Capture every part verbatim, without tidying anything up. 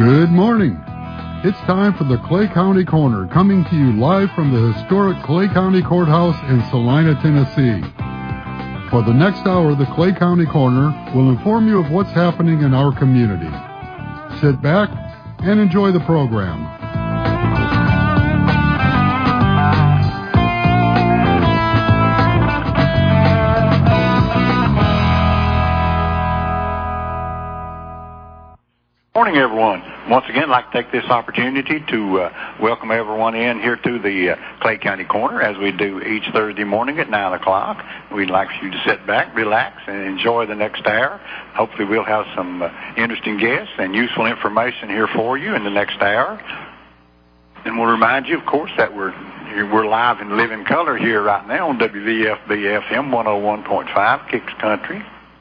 Good morning. It's time for the Clay County Corner, coming to you live from the historic Clay County Courthouse in Salina, Tennessee. For the next hour, the Clay County Corner will inform you of what's happening in our community. Sit back and enjoy the program. Morning, everyone. Once again, I'd like to take this opportunity to uh, welcome everyone in here to the uh, Clay County Corner, as we do each Thursday morning at nine o'clock. We'd like for you to sit back, relax, and enjoy the next hour. Hopefully we'll have some uh, interesting guests and useful information here for you in the next hour. And we'll remind you, of course, that we're we're live in living color here right now on W V F B F M one oh one point five, Kicks Country.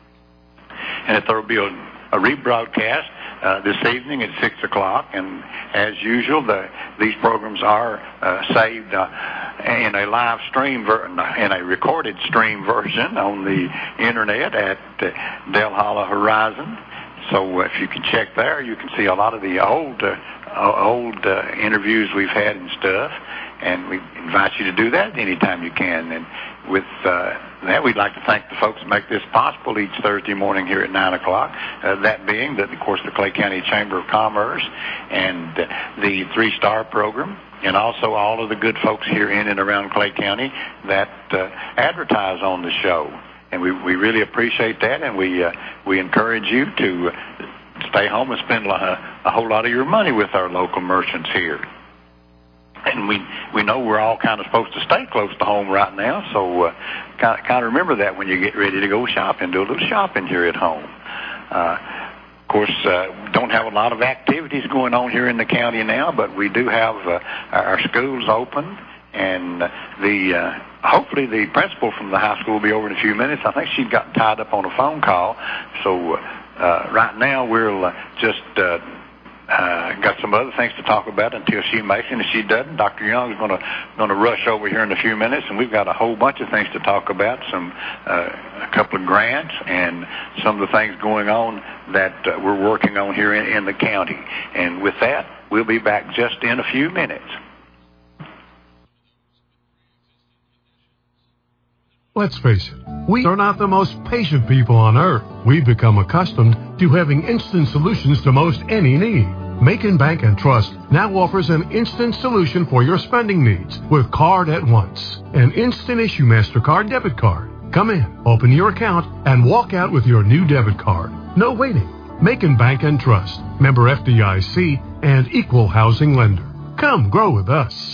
And that there will be a, a rebroadcast Uh, this evening at six o'clock, and as usual, the, these programs are uh, saved uh, in a live stream, ver- in a recorded stream version on the internet at uh, Del Hollow Horizon. So uh, if you can check there, you can see a lot of the old, uh, old uh, interviews we've had and stuff, and we invite you to do that anytime you can. And with uh, that, we'd like to thank the folks that make this possible each Thursday morning here at nine o'clock, uh, that being, that, of course, the Clay County Chamber of Commerce and uh, the Three Star Program, and also all of the good folks here in and around Clay County that uh, advertise on the show. And we, we really appreciate that, and we uh, we encourage you to stay home and spend a, a whole lot of your money with our local merchants here. And we we know we're all kind of supposed to stay close to home right now, so uh, kind of, kind of remember that when you get ready to go shopping. Do a little shopping here at home. Uh, of course, uh, don't have a lot of activities going on here in the county now, but we do have uh, our schools open, and the uh, hopefully the principal from the high school will be over in a few minutes. I think she got tied up on a phone call, so uh, right now we'll uh, just. Uh, Uh, got some other things to talk about until she makes it. And if she doesn't, Doctor Young is going to going to rush over here in a few minutes, and we've got a whole bunch of things to talk about. Some uh, a couple of grants and some of the things going on that uh, we're working on here in, in the county. And with that, we'll be back just in a few minutes. Let's face it, we are not the most patient people on earth. We've become accustomed to having instant solutions to most any need. Macon Bank and Trust now offers an instant solution for your spending needs with Card at Once, an instant issue MasterCard debit card. Come in, open your account, and walk out with your new debit card. No waiting. Macon Bank and Trust, member F D I C and equal housing lender. Come grow with us.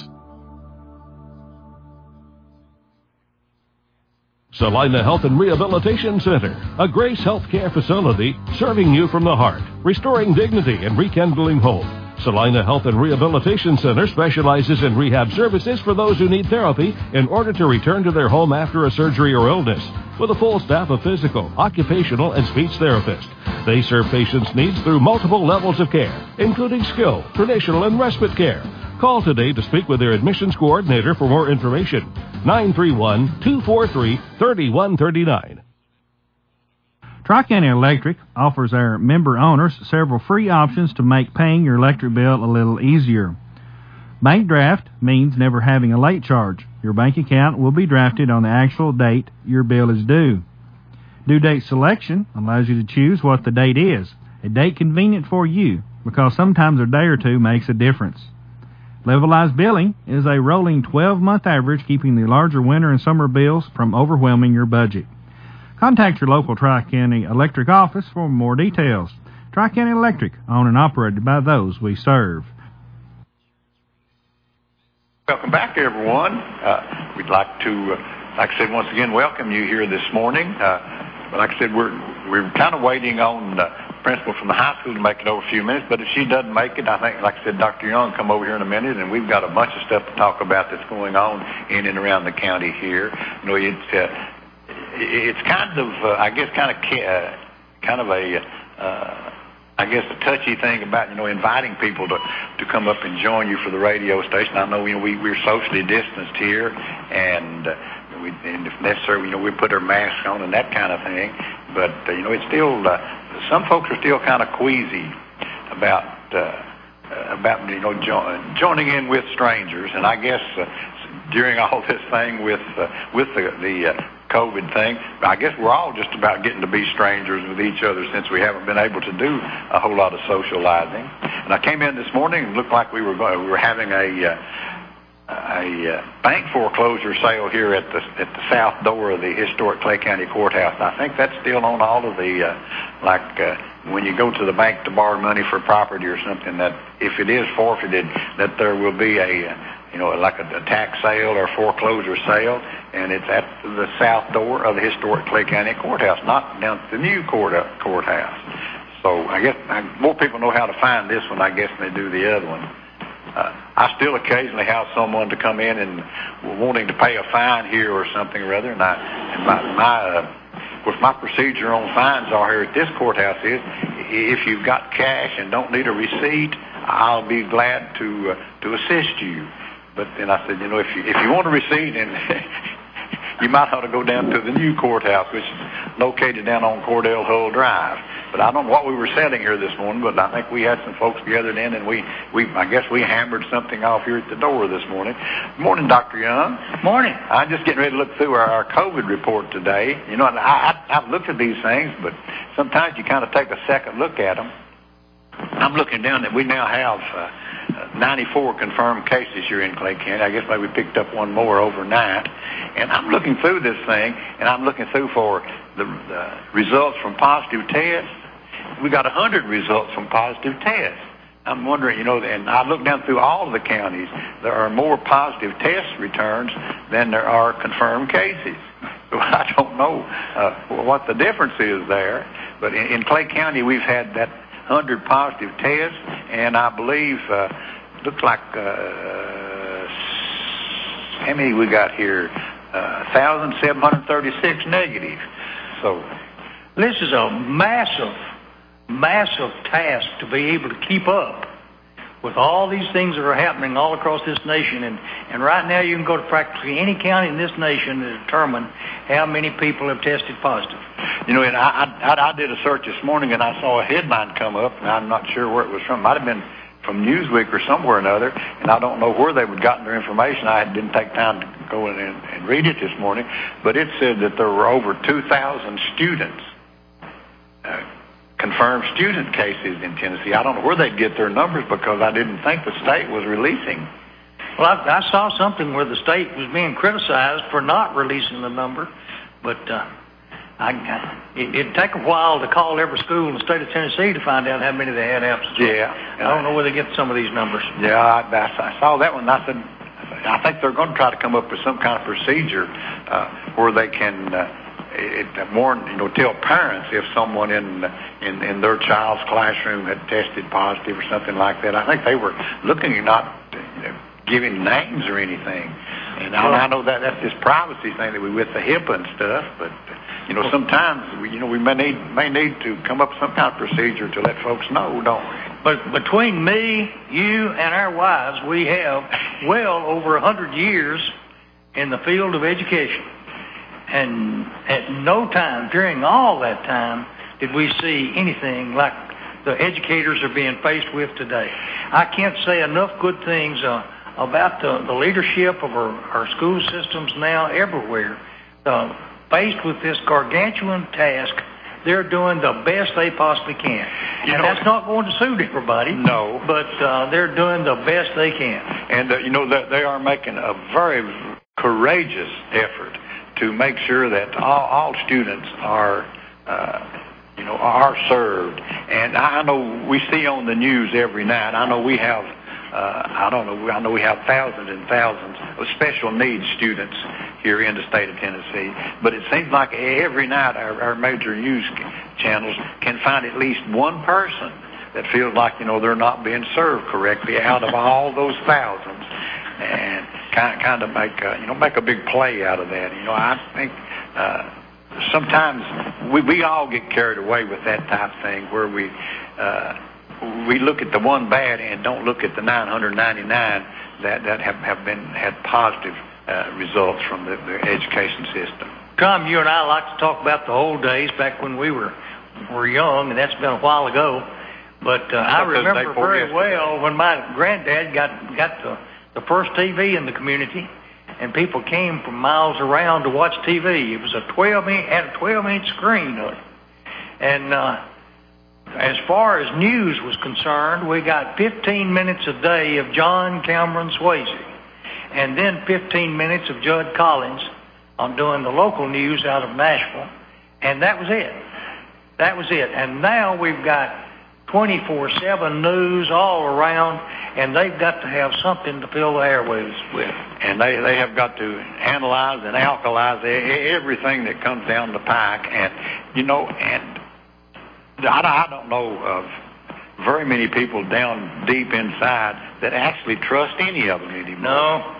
Salina Health and Rehabilitation Center, a Grace Healthcare facility serving you from the heart, restoring dignity and rekindling hope. Salina Health and Rehabilitation Center specializes in rehab services for those who need therapy in order to return to their home after a surgery or illness, with a full staff of physical, occupational, and speech therapists. They serve patients' needs through multiple levels of care, including skill, traditional, and respite care. Call today to speak with their admissions coordinator for more information. nine three one, two four three, three one three nine. Tri-County Electric offers our member owners several free options to make paying your electric bill a little easier. Bank draft means never having a late charge. Your bank account will be drafted on the actual date your bill is due. Due date selection allows you to choose what the date is, a date convenient for you, because sometimes a day or two makes a difference. Levelized billing is a rolling twelve-month average, keeping the larger winter and summer bills from overwhelming your budget. Contact your local Tri-County Electric office for more details. Tri-County Electric, owned and operated by those we serve. Welcome back, everyone. Uh, we'd like to, uh, like I said, once again, welcome you here this morning. Uh, like I said, we're we're kind of waiting on uh, principal from the high school to make it over a few minutes, but if she doesn't make it, I think, like I said, Doctor Young will come over here in a minute, and we've got a bunch of stuff to talk about that's going on in and around the county here. You know, it's uh, it's kind of, uh, I guess, kind of uh, kind of a, uh, I guess, a touchy thing about, you know, inviting people to, to come up and join you for the radio station. I know, you know, we, we're socially distanced here, and, uh, we, and if necessary, you know, we put our masks on and that kind of thing, but, uh, you know, it's still, uh, some folks are still kind of queasy about uh, about you know jo- joining in with strangers, and I guess uh, during all this thing with uh, with the, the uh, COVID thing, I guess we're all just about getting to be strangers with each other since we haven't been able to do a whole lot of socializing. And I came in this morning and it looked like we were going, we were having a uh, a uh, bank foreclosure sale here at the at the south door of the historic Clay County Courthouse. And I think that's still on all of the uh, like. Uh, when you go to the bank to borrow money for property or something, that if it is forfeited, that there will be a, you know, like a, a tax sale or foreclosure sale, and it's at the south door of the historic Clay County Courthouse, not down at the new court, uh, courthouse. So I guess I, more people know how to find this one, I guess, than they do the other one. Uh, I still occasionally have someone to come in and wanting to pay a fine here or something or other, and, I, and my, my uh, Of course, my procedure on fines are here at this courthouse is, if you've got cash and don't need a receipt, I'll be glad to uh, to assist you. But then I said, you know, if you if you want a receipt, and you might ought to go down to the new courthouse, which is located down on Cordell Hull Drive. But I don't know what we were selling here this morning, but I think we had some folks gathered in, and we, we I guess we hammered something off here at the door this morning. Good morning, Doctor Young. Morning. I'm just getting ready to look through our, our COVID report today. You know, and I, I, I've looked at these things, but sometimes you kind of take a second look at them. I'm looking down that we now have uh, ninety-four confirmed cases here in Clay County. I guess maybe we picked up one more overnight. And I'm looking through this thing, and I'm looking through for the uh, results from positive tests. We got one hundred results from positive tests. I'm wondering, you know, and I look down through all of the counties, there are more positive test returns than there are confirmed cases. So I don't know uh, what the difference is there. But in, in Clay County, we've had that one hundred positive tests, and I believe, uh, looks like, uh, how many we got here? Uh, one thousand seven hundred thirty-six negative. So this is a massive, massive task to be able to keep up with all these things that are happening all across this nation. And, and right now you can go to practically any county in this nation to determine how many people have tested positive. You know, and I, I, I did a search this morning, and I saw a headline come up, and I'm not sure where it was from. It might have been from Newsweek or somewhere or another, and I don't know where they would gotten their information. I didn't take time to go in and, and read it this morning, but it said that there were over two thousand students, uh, confirmed student cases in Tennessee. I don't know where they'd get their numbers because I didn't think the state was releasing. Well, I, I saw something where the state was being criticized for not releasing the number, but uh, I, it, it'd take a while to call every school in the state of Tennessee to find out how many they had absences. Yeah. I don't know where they get some of these numbers. Yeah, I, I, I saw that one. I said, I think they're going to try to come up with some kind of procedure uh, where they can uh, it, more, you know, tell parents if someone in, in in their child's classroom had tested positive or something like that. I think they were looking at not you know, giving names or anything. And I, I know that that's this privacy thing that we with the HIPAA and stuff, but you know, sometimes we, you know, we may need may need to come up with some kind of procedure to let folks know, don't we? But between me, you, and our wives, we have well over a hundred years in the field of education, and at no time during all that time did we see anything like the educators are being faced with today. I can't say enough good things uh, about the, the leadership of our, our school systems now everywhere. Uh, faced with this gargantuan task, they're doing the best they possibly can. You and know, that's not going to suit everybody. No. But uh, they're doing the best they can. And, uh, you know, they are making a very courageous effort to make sure that all, all students are, uh, you know, are served. And I know we see on the news every night, I know we have Uh, I don't know. I know we have thousands and thousands of special needs students here in the state of Tennessee, but it seems like every night our, our major news channels can find at least one person that feels like, you know, they're not being served correctly out of all those thousands, and kind of, kind of make a, you know make a big play out of that. You know, I think uh, sometimes we we all get carried away with that type of thing where we. Uh, We look at the one bad and don't look at the nine hundred ninety-nine that, that have, have been had positive uh, results from the, the education system. Tom, you and I like to talk about the old days back when we were were young, and that's been a while ago. But uh, I remember very well when my granddad got got the, the first T V in the community, and people came from miles around to watch T V. It was a twelve inch, had a twelve inch screen on it. And uh, as far as news was concerned, we got fifteen minutes a day of John Cameron Swayze, and then fifteen minutes of Judd Collins on doing the local news out of Nashville, and that was it. That was it. And now we've got twenty-four seven news all around, and they've got to have something to fill the airwaves with. And they, they have got to analyze and alkalize everything that comes down the pike. And, you know, and I, I don't know of very many people down deep inside that actually trust any of them anymore. No.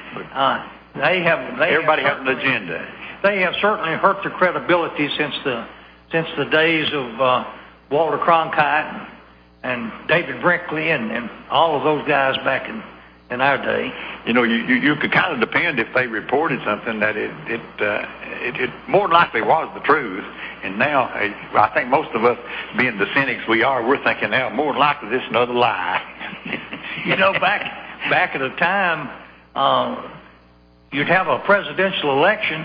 Uh, they have. They Everybody have has an agenda. They have certainly hurt their credibility since the since the days of uh, Walter Cronkite and, and David Brinkley and, and all of those guys back in, in our day. You know, you, you, you could kind of depend if they reported something that it it, uh, it it more than likely was the truth. And now, I think most of us, being the cynics we are, we're thinking now more than likely this is another lie. You know, back back at a time, uh, you'd have a presidential election,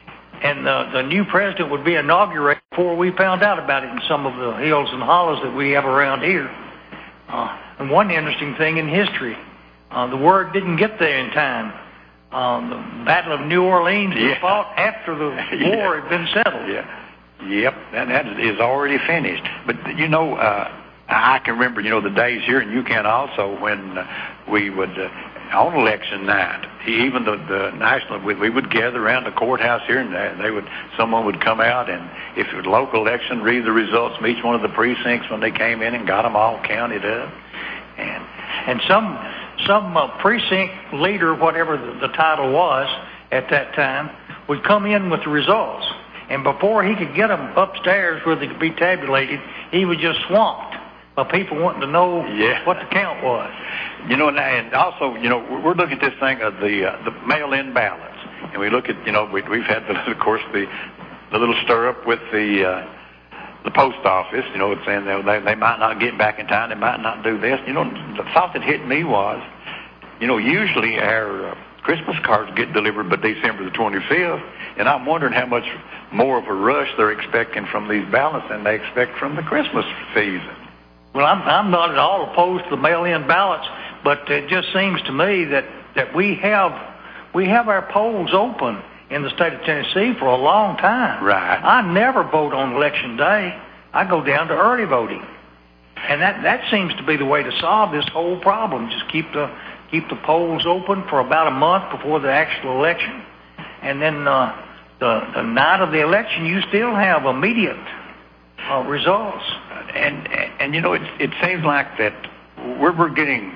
and the, the new president would be inaugurated before we found out about it in some of the hills and hollows that we have around here. Uh, and one interesting thing in history, uh, the word didn't get there in time. Um, the Battle of New Orleans was yeah. fought after the yeah. war had been settled. Yeah. Yep, and that is already finished. But, you know, uh, I can remember, you know, the days here, and you can also, when uh, we would, uh, on election night, even the, the national, we, we would gather around the courthouse here, and they would, someone would come out, and if it was a local election, read the results from each one of the precincts when they came in and got them all counted up. And and some some uh, precinct leader, whatever the, the title was at that time, would come in with the results. And before he could get them upstairs where they could be tabulated, he was just swamped by people wanting to know yeah. what the count was. You know, and also, you know, we're looking at this thing of the uh, the mail-in ballots, and we look at, you know, we, we've had, the, of course, the the little stir-up with the uh, the post office. You know, it's saying they they might not get back in time, they might not do this. You know, the thought that hit me was, you know, usually our uh, Christmas cards get delivered by December the twenty-fifth, and I'm wondering how much more of a rush they're expecting from these ballots than they expect from the Christmas season. Well, I'm, I'm not at all opposed to the mail-in ballots, but it just seems to me that, that we have we have our polls open in the state of Tennessee for a long time. Right. I never vote on election day. I go down to early voting, and that that seems to be the way to solve this whole problem. Just keep the keep the polls open for about a month before the actual election, and then uh, the, the night of the election, you still have immediate uh, results. And, and, and, you know, it, it seems like that we're, we're getting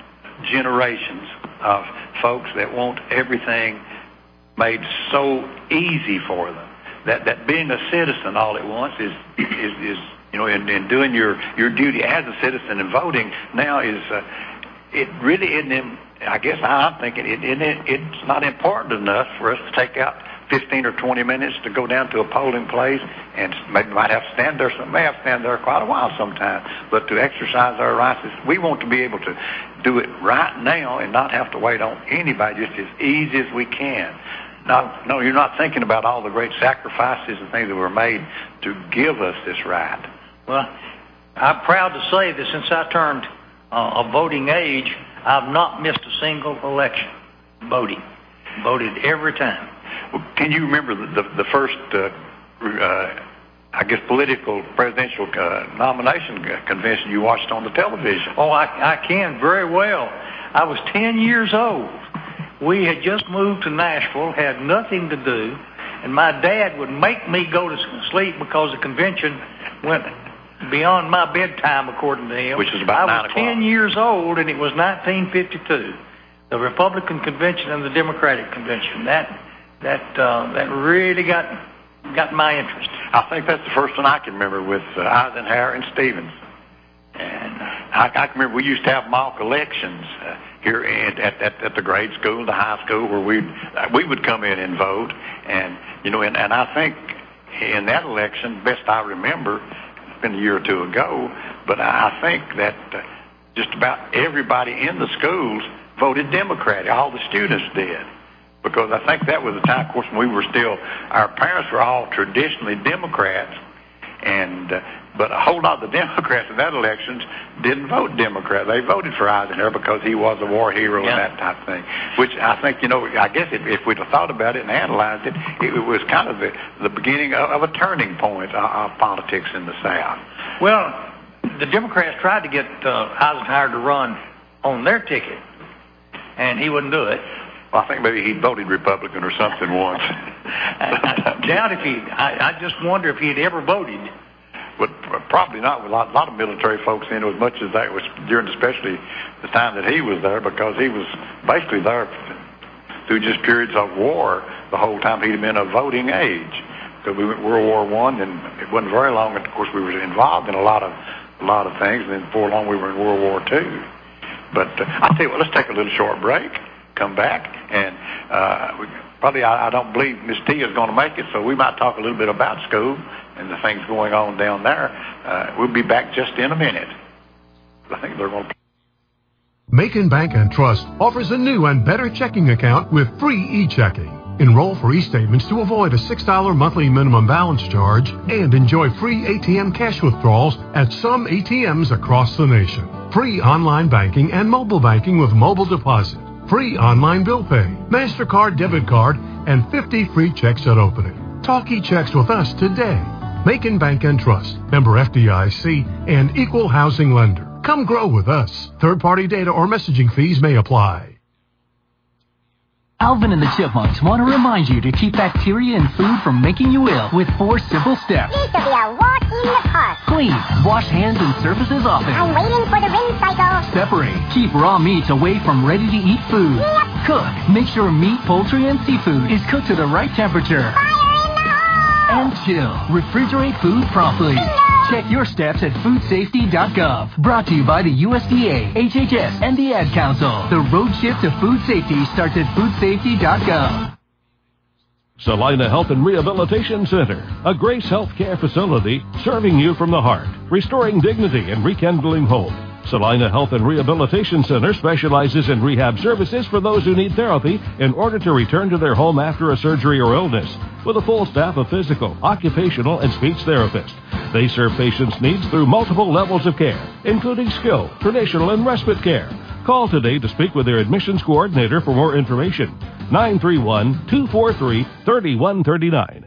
generations of folks that want everything made so easy for them, that, that being a citizen all at once is, is, is you know, in, in doing your, your duty as a citizen and voting now is... Uh, It really isn't, I guess I'm thinking, it, it, it's not important enough for us to take out fifteen or twenty minutes to go down to a polling place and maybe might have to stand there, some may have to stand there quite a while sometimes, but to exercise our rights, we want to be able to do it right now and not have to wait on anybody, just as easy as we can. Now, no, you're not thinking about all the great sacrifices and things that were made to give us this right. Well, I'm proud to say that since I turned Uh, of voting age, I've not missed a single election voting. Voted every time. Well, can you remember the, the, the first, uh, uh, I guess, political presidential uh, nomination convention you watched on the television? Oh, I, I can very well. I was ten years old. We had just moved to Nashville, had nothing to do, and my dad would make me go to sleep because the convention went beyond my bedtime, according to him. Which was about I was ten years old, and it was nineteen fifty-two. The Republican convention and the Democratic convention. That that uh, that really got got my interest. I think that's the first one I can remember with uh, Eisenhower and Stevens. And I, I can remember we used to have mock elections uh, here at, at at the grade school, the high school, where we we would come in and vote. And you know, and, and I think in that election, best I remember, been a year or two ago, but I think that uh, just about everybody in the schools voted Democrat. All the students did. Because I think that was the time, of course, when we were still, our parents were all traditionally Democrats, and uh, but a whole lot of the Democrats in that elections didn't vote Democrat. They voted for Eisenhower because he was a war hero, yeah, and that type of thing. Which I think, you know, I guess if, if we'd have thought about it and analyzed it, it was kind of the, the beginning of, of a turning point of, of politics in the South. Well, the Democrats tried to get uh, Eisenhower to run on their ticket, and he wouldn't do it. Well, I think maybe he voted Republican or something once. I, I doubt if he, I, I just wonder if he had ever voted. But probably not. With a lot, a lot of military folks in as much as that was during, especially the time that he was there, because he was basically there through just periods of war the whole time he'd been of voting age. Because we went World War One, and it wasn't very long. And of course, we were involved in a lot of a lot of things. And then before long, we were in World War Two. But uh, I tell you what, let's take a little short break. Come back, and uh, we, probably I, I don't believe Miss T is going to make it, so we might talk a little bit about school and the things going on down there. Uh, we'll be back just in a minute. I think they're going to. Macon Bank and Trust offers a new and better checking account with free e-checking. Enroll for e-statements to avoid a six dollars monthly minimum balance charge and enjoy free A T M cash withdrawals at some A T Ms across the nation. Free online banking and mobile banking with mobile deposit. Free online bill pay, MasterCard debit card, and fifty free checks at opening. Talk e-checks with us today. Macon Bank and Trust, member F D I C, and equal housing lender. Come grow with us. Third-party data or messaging fees may apply. Alvin and the Chipmunks want to remind you to keep bacteria in food from making you ill with four simple steps. Needs to be a walk in the park. Clean. Wash hands and surfaces often. I'm waiting for the rinse cycle. Separate. Keep raw meats away from ready-to-eat food. Yep. Cook. Make sure meat, poultry, and seafood is cooked to the right temperature. Fire in the hole. And chill. Refrigerate food promptly. Bingo. Check your steps at food safety dot gov. Brought to you by the U S D A, H H S, and the Ad Council. The road shift to food safety starts at food safety dot gov. Salina Health and Rehabilitation Center, a Grace Healthcare facility serving you from the heart, restoring dignity and rekindling hope. Salina Health and Rehabilitation Center specializes in rehab services for those who need therapy in order to return to their home after a surgery or illness, with a full staff of physical, occupational, and speech therapists. They serve patients' needs through multiple levels of care, including skilled, traditional, and respite care. Call today to speak with their admissions coordinator for more information. nine three one, two four three, three one three nine.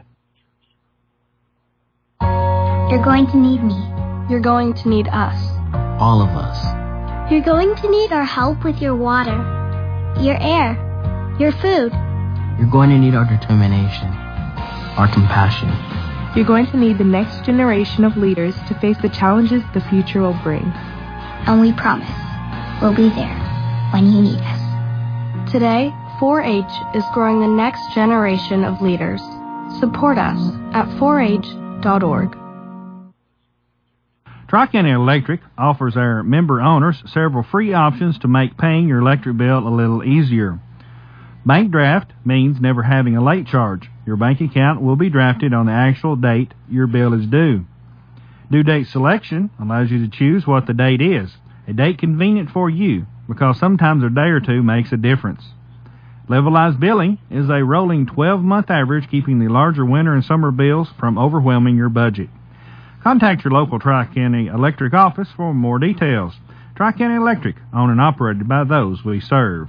You're going to need me. You're going to need us. All of us. You're going to need our help with your water, your air, your food. You're going to need our determination, our compassion. You're going to need the next generation of leaders to face the challenges the future will bring. And we promise we'll be there when you need us. Today, four H is growing the next generation of leaders. Support us at four H dot org. Tri-County Electric offers our member owners several free options to make paying your electric bill a little easier. Bank draft means never having a late charge. Your bank account will be drafted on the actual date your bill is due. Due date selection allows you to choose what the date is, a date convenient for you, because sometimes a day or two makes a difference. Levelized billing is a rolling twelve-month average, keeping the larger winter and summer bills from overwhelming your budget. Contact your local Tri-County Electric office for more details. Tri-County Electric, owned and operated by those we serve.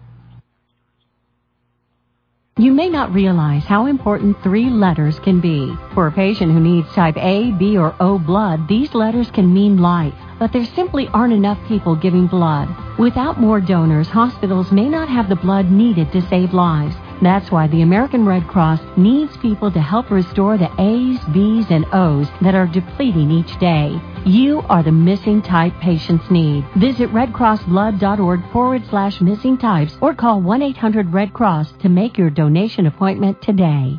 You may not realize how important three letters can be. For a patient who needs type A, B, or O blood, these letters can mean life. But there simply aren't enough people giving blood. Without more donors, hospitals may not have the blood needed to save lives. That's why the American Red Cross needs people to help restore the A's, B's, and O's that are depleting each day. You are the missing type patients need. Visit redcrossblood.org forward slash missing types or call one eight hundred red cross to make your donation appointment today.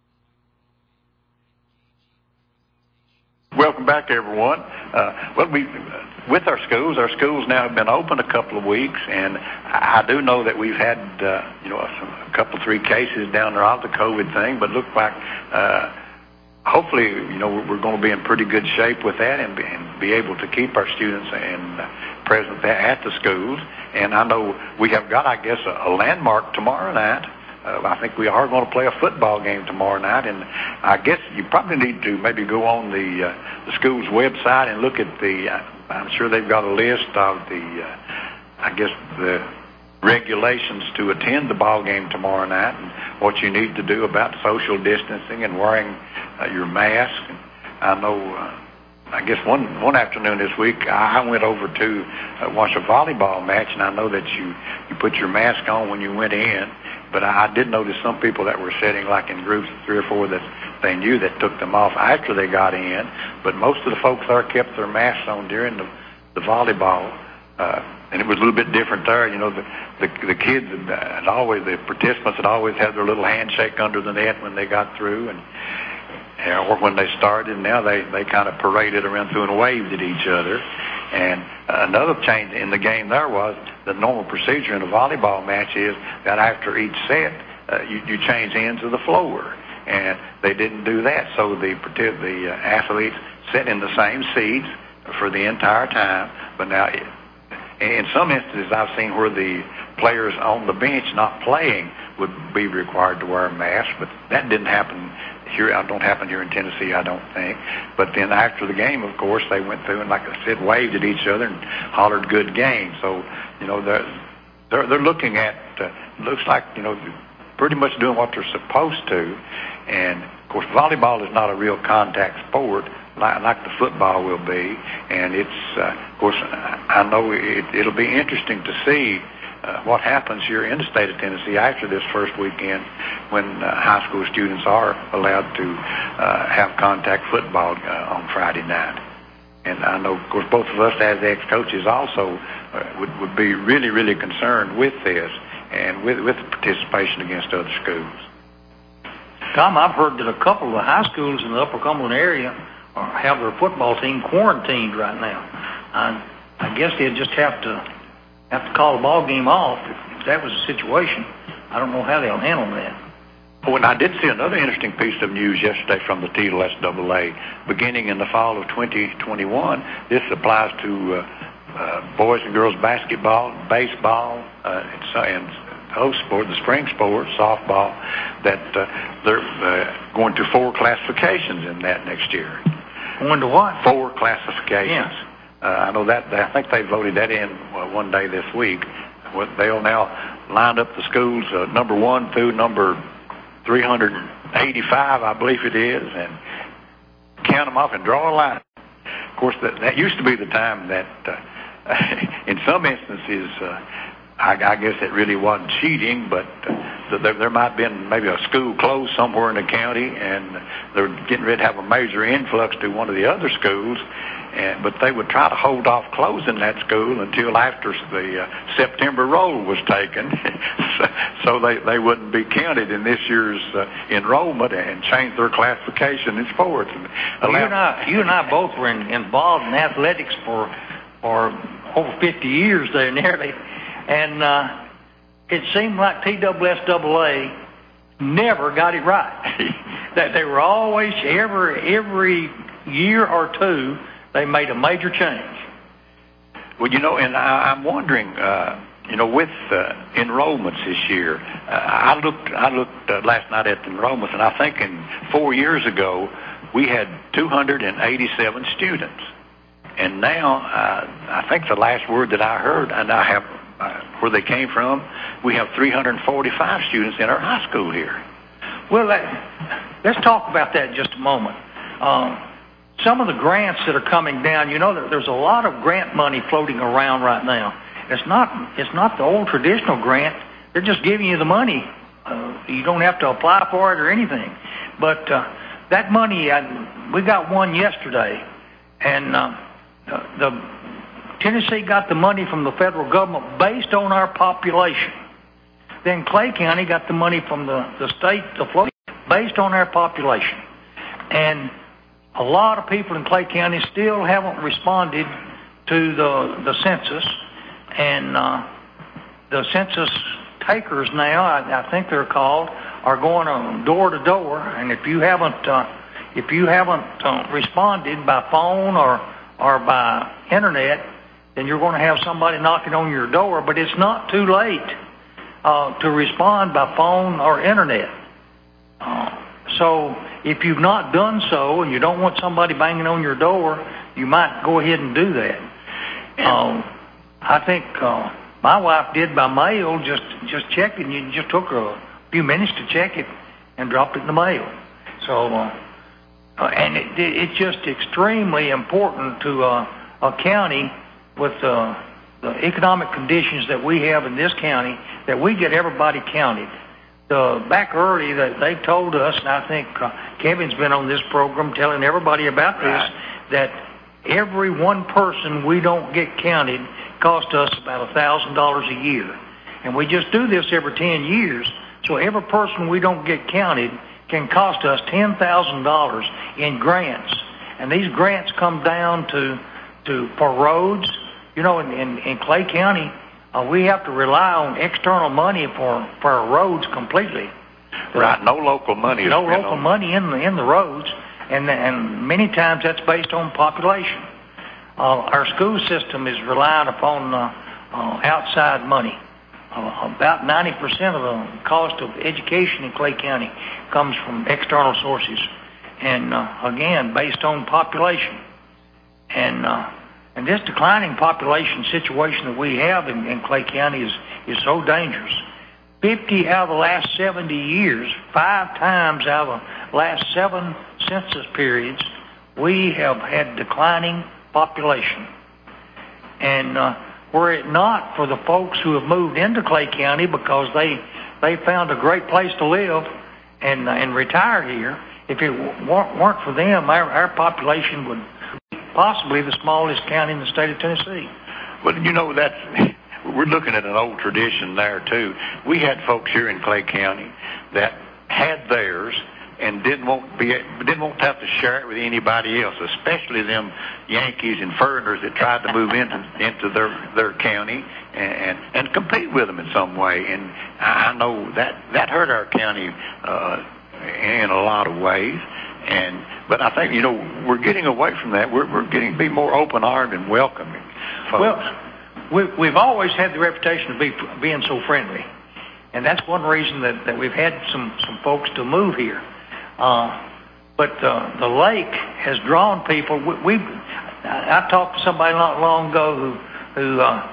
Welcome back, everyone. Uh, well, we, with our schools, our schools now have been open a couple of weeks, and I do know that we've had, uh, you know, a, a couple, three cases down there of the COVID thing, but look like uh, hopefully, you know, we're going to be in pretty good shape with that and be, and be able to keep our students and uh, present at the schools. And I know we have got, I guess, a, a landmark tomorrow night. Uh, I think we are going to play a football game tomorrow night, and I guess you probably need to maybe go on the, uh, the school's website and look at the, uh, I'm sure they've got a list of the, uh, I guess, the regulations to attend the ball game tomorrow night and what you need to do about social distancing and wearing uh, your mask. And I know, uh, I guess one, one afternoon this week, I went over to uh, watch a volleyball match, and I know that you, you put your mask on when you went in. But I did notice some people that were sitting like in groups of three or four that they knew that took them off after they got in. But most of the folks there kept their masks on during the, the volleyball. Uh, and it was a little bit different there. You know, the, the, the kids had, had always, the participants had always had their little handshake under the net when they got through. And, and or when they started. Now they, they kind of paraded around through and waved at each other. And another change in the game there was the normal procedure in a volleyball match is that after each set, uh, you, you change ends of the floor. And they didn't do that. So the, the uh, athletes sat in the same seats for the entire time. But now, it, in some instances, I've seen where the players on the bench not playing would be required to wear a mask, but that didn't happen here. It don't happen here in Tennessee, I don't think. But then after the game, of course, they went through and, like I said, waved at each other and hollered "good game." So, you know, they're they're, they're looking at uh, looks like, you know, pretty much doing what they're supposed to. And of course, volleyball is not a real contact sport like, like the football will be. And it's uh, of course, I know it, it'll be interesting to see Uh, what happens here in the state of Tennessee after this first weekend when uh, high school students are allowed to uh, have contact football uh, on Friday night. And I know, of course, both of us as ex-coaches also uh, would, would be really, really concerned with this and with, with the participation against other schools. Tom, I've heard that a couple of the high schools in the Upper Cumberland area are, have their football team quarantined right now. I, I guess they'd just have to have to call the ball game off if, if that was the situation. I don't know how they'll handle that. Oh, and I did see another interesting piece of news yesterday from the T L S A A. Beginning in the fall of twenty twenty-one, this applies to uh, uh, boys and girls basketball, baseball, uh, and, and host sport, the spring sport, softball, that uh, they're uh, going to four classifications in that next year. Going to what? Four classifications. Yeah. Uh, I know that, I think they voted that in uh, one day this week. They'll now line up the schools uh, number one through number three hundred eighty-five, I believe it is, and count them off and draw a line. Of course, that, that used to be the time that, uh, in some instances, uh, I, I guess it really wasn't cheating, but uh, there, there might have been maybe a school closed somewhere in the county, and they're getting ready to have a major influx to one of the other schools. And, but they would try to hold off closing that school until after the uh, September roll was taken, so, so they, they wouldn't be counted in this year's uh, enrollment and change their classification in sports. And well, you and I, you and I both were in, involved in athletics for for over fifty years there, nearly, and uh, it seemed like T S S A A never got it right. That they were always every every year or two. They made a major change. Well, you know, and I, I'm wondering, uh, you know, with uh, enrollments this year, uh, I looked, I looked uh, last night at the enrollments, and I think in four years ago we had two hundred eighty-seven students, and now uh, I think the last word that I heard, and I have uh, where they came from, we have three hundred forty-five students in our high school here. Well, that, let's talk about that in just a moment. Um, Some of the grants that are coming down, you know, there's a lot of grant money floating around right now. It's not, it's not the old traditional grant. They're just giving you the money. Uh, you don't have to apply for it or anything. But uh, that money, I, we got one yesterday, and uh, the, the Tennessee got the money from the federal government based on our population. Then Clay County got the money from the, the state of Florida based on our population. And a lot of people in Clay County still haven't responded to the the census, and uh, the census takers now, I, I think they're called, are going on door to door. And if you haven't, uh, if you haven't uh, responded by phone or, or by internet, then you're going to have somebody knocking on your door. But it's not too late uh, to respond by phone or internet. Uh, so if you've not done so and you don't want somebody banging on your door, you might go ahead and do that. Uh, I think uh, my wife did by mail, just just check it. You just took her a few minutes to check it and dropped it in the mail. So, uh, uh, and it, it's just extremely important to uh, a county with uh, the economic conditions that we have in this county that we get everybody counted. The, back early, that they told us, and I think uh, Kevin's been on this program telling everybody about this, that every one person we don't get counted costs us about a thousand dollars a year. And we just do this every ten years. So every person we don't get counted can cost us ten thousand dollars in grants. And these grants come down to, to for roads. You know, in, in, in Clay County, uh, we have to rely on external money for, for our roads completely. Right, no local money. No local on. money in the, in the roads. And, and many times that's based on population. Uh, our school system is relying upon uh, uh, outside money. Uh, about ninety percent of the cost of education in Clay County comes from external sources. And, uh, again, based on population. And uh, and this declining population situation that we have in, in Clay County is, is so dangerous. fifty out of the last seventy years, five times out of the last seven census periods, we have had declining population. And uh, were it not for the folks who have moved into Clay County because they they found a great place to live and uh, and retired here, if it weren't, weren't for them, our, our population would be possibly the smallest county in the state of Tennessee. Well, you know, that's, we're looking at an old tradition there, too. We had folks here in Clay County that had theirs and didn't want be didn't want to have to share it with anybody else, especially them Yankees and foreigners that tried to move into into their their county and, and and compete with them in some way. And I know that that hurt our county uh, in a lot of ways. And but I think, you know, we're getting away from that. We're we're getting to be more open-armed and welcoming folks. Well, we've we've always had the reputation of be, being so friendly, and that's one reason that, that we've had some some folks to move here. Uh, but uh, the lake has drawn people. We, we've I, I talked to somebody not long ago who who uh,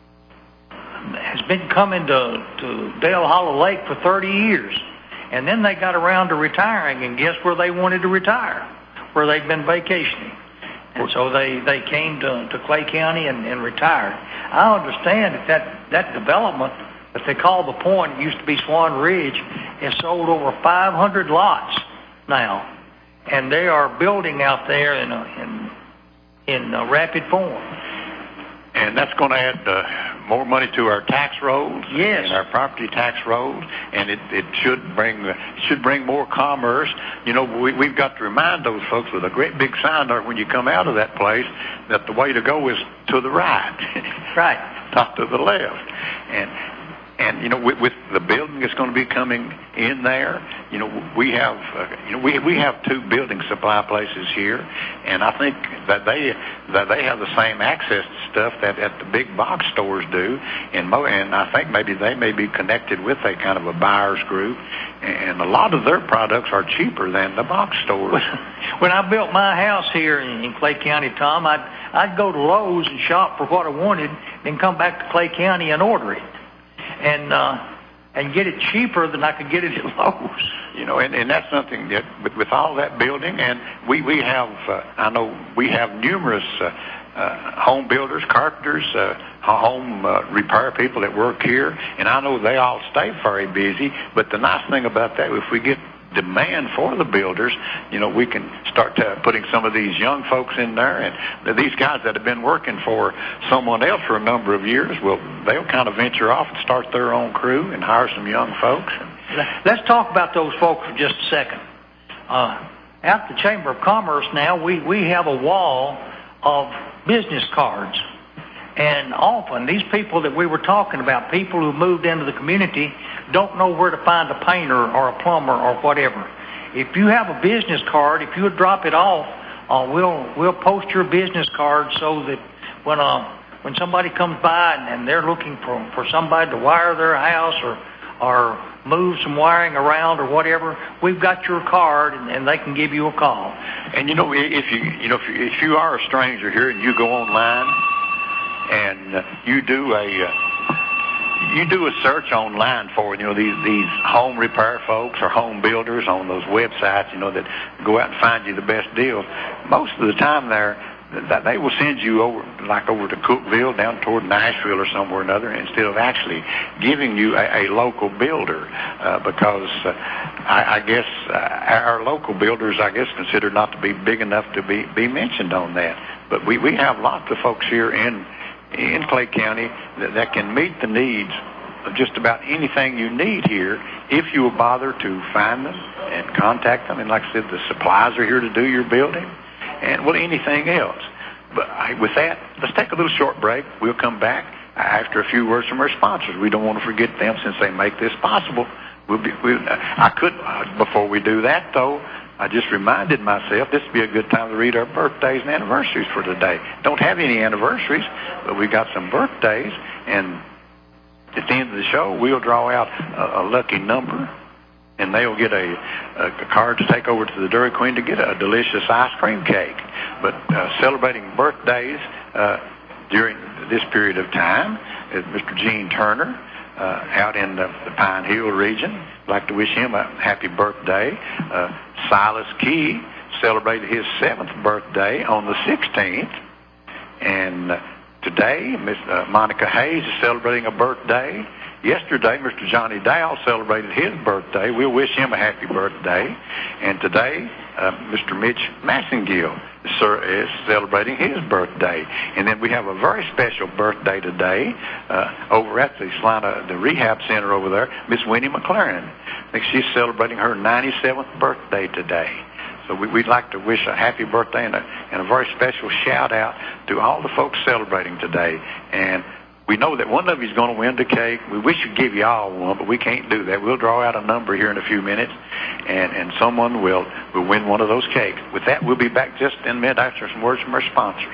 has been coming to to Dale Hollow Lake for thirty years, and then they got around to retiring, and guess where they wanted to retire? Where they'd been vacationing, and so they they came to, to Clay County and, and retired. I understand that, that that development that they call the Point, it used to be Swan Ridge, has sold over five hundred lots now, and they are building out there in a, in in a rapid form. And that's going to add uh, more money to our tax rolls, yes, and our property tax rolls, and it, it should bring uh, should bring more commerce. You know, we, we've got to remind those folks with a great big sign there when you come out of that place that the way to go is to the right, right, not to the left, and. And, you know, with, with the building that's going to be coming in there, you know, we have, uh, you know, we we have two building supply places here, and I think that they that they have the same access to stuff that, that the big box stores do, and mo- and I think maybe they may be connected with a kind of a buyer's group, and a lot of their products are cheaper than the box stores. When I built my house here in, in Clay County, Tom, I'd I'd go to Lowe's and shop for what I wanted, then come back to Clay County and order it. And uh, and get it cheaper than I could get it at Lowe's. You know, and, and that's something that with, with all that building, and we we have, uh, I know we have numerous uh, uh, home builders, carpenters, uh, home uh, repair people that work here, and I know they all stay very busy. But the nice thing about that, if we get demand for the builders, you know, we can start to putting some of these young folks in there, and these guys that have been working for someone else for a number of years, well, they'll kind of venture off and start their own crew and hire some young folks. Let's talk about those folks for just a second. Uh, at the Chamber of Commerce now, we, we have a wall of business cards. And often these people that we were talking about, people who moved into the community, don't know where to find a painter or a plumber or whatever. if you have a business card, if you would drop it off, uh, we'll we'll post your business card so that when uh when somebody comes by and, and they're looking for for somebody to wire their house or or move some wiring around or whatever, we've got your card and, and they can give you a call. And you know, if you you know if you, if you are a stranger here and you go online and uh, you do a uh, you do a search online for you know these these home repair folks or home builders on those websites, you know, that go out and find you the best deal. Most of the time, they're that they will send you over, like over to Cookeville, down toward Nashville or somewhere or another, instead of actually giving you a, a local builder, uh, because uh, I, I guess uh, our local builders, I guess, consider not to be big enough to be, be mentioned on that. But we, we have lots of folks here in in Clay County that, that can meet the needs of just about anything you need here if you will bother to find them and contact them. And like I said, the supplies are here to do your building. And, well, anything else. But I, with that, let's take a little short break. We'll come back after a few words from our sponsors. We don't want to forget them since they make this possible. We'll be, we'll, I could, uh, before we do that, though, I just reminded myself this would be a good time to read our birthdays and anniversaries for today. Don't have any anniversaries, but we got some birthdays. And at the end of the show, we'll draw out a, a lucky number, and they'll get a, a card to take over to the Dairy Queen to get a delicious ice cream cake. But uh, celebrating birthdays uh, during this period of time is Mister Gene Turner uh, out in the, the Pine Hill region. I'd like to wish him a happy birthday. Uh, Silas Key celebrated his seventh birthday on the sixteenth. And uh, today, Miss uh, Monica Hayes is celebrating a birthday. Yesterday, Mister Johnny Dow celebrated his birthday. We'll wish him a happy birthday. And today, uh, Mister Mitch Massengill is, is celebrating his birthday. And then we have a very special birthday today uh, over at the Salina, the rehab center over there, Miss Winnie McLaren. I think she's celebrating her ninety-seventh birthday today. So we, we'd like to wish a happy birthday and a, and a very special shout out to all the folks celebrating today. And we know that one of you is going to win the cake. We wish we'd give you all one, but we can't do that. We'll draw out a number here in a few minutes, and, and someone will, will win one of those cakes. With that, we'll be back just in a minute after some words from our sponsors.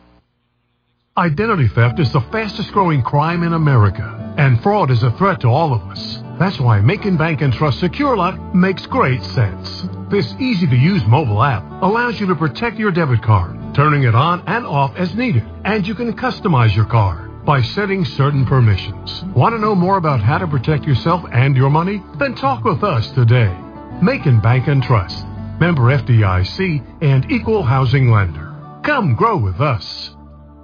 Identity theft is the fastest growing crime in America, and fraud is a threat to all of us. That's why Macon Bank and Trust SecureLock makes great sense. This easy-to-use mobile app allows you to protect your debit card, turning it on and off as needed, and you can customize your card by setting certain permissions. Want to know more about how to protect yourself and your money? Then talk with us today. Macon Bank and Trust, member F D I C and equal housing lender. Come grow with us.